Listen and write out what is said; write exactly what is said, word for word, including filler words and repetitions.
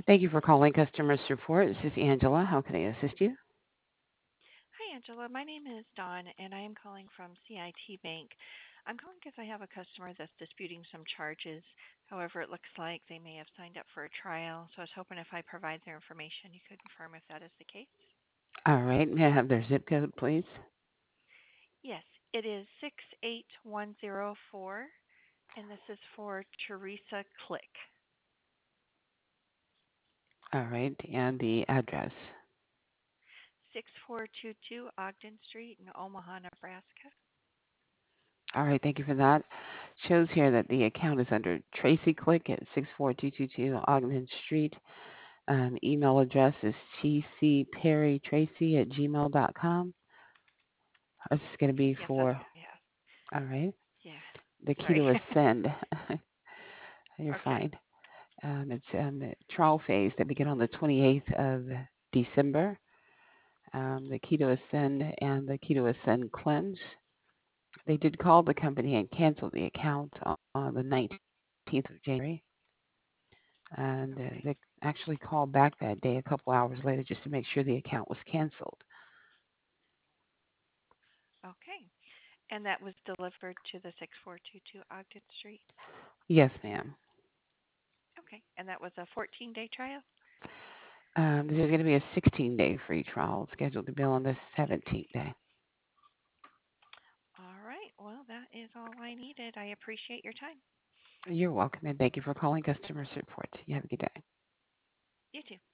Thank you for calling customer support. This is Angela. How can I assist you? Hi, Angela. My name is Dawn, and I am calling from C I T Bank. I'm calling because I have a customer that's disputing some charges. However, it looks like they may have signed up for a trial, so I was hoping if I provide their information, you could confirm if that is the case. All right. May I have their zip code, please? Yes, it is six eight one zero four, and this is for Teresa Click, All right. And the address. six four two two Ogden Street in Omaha, Nebraska. All right. Thank you for that. Shows here that the account is under Tracy Click at six four two two two Ogden Street. Um, email address is tcperrytracy at gmail dot com. This is going to be Yes, that's for, what we have. all right, Yeah, the key sorry. to ascend. You're Okay. fine. Um, it's um, the trial phase that begin on the twenty-eighth of December. Um, the Keto Ascend and the Keto Ascend Cleanse. They did call the company and cancel the account on the nineteenth of January. And uh, they Okay. actually called back that day a couple hours later just to make sure the account was canceled. Okay. And that was delivered to the six four two two Ogden Street. Yes, ma'am. Okay. And that was a fourteen day trial? Um, this is going to be a sixteen day free trial scheduled to bill on the seventeenth sixteen. day. All right. Well, that is all I needed. I appreciate your time. You're welcome and thank you for calling customer support. You have a good day. You too.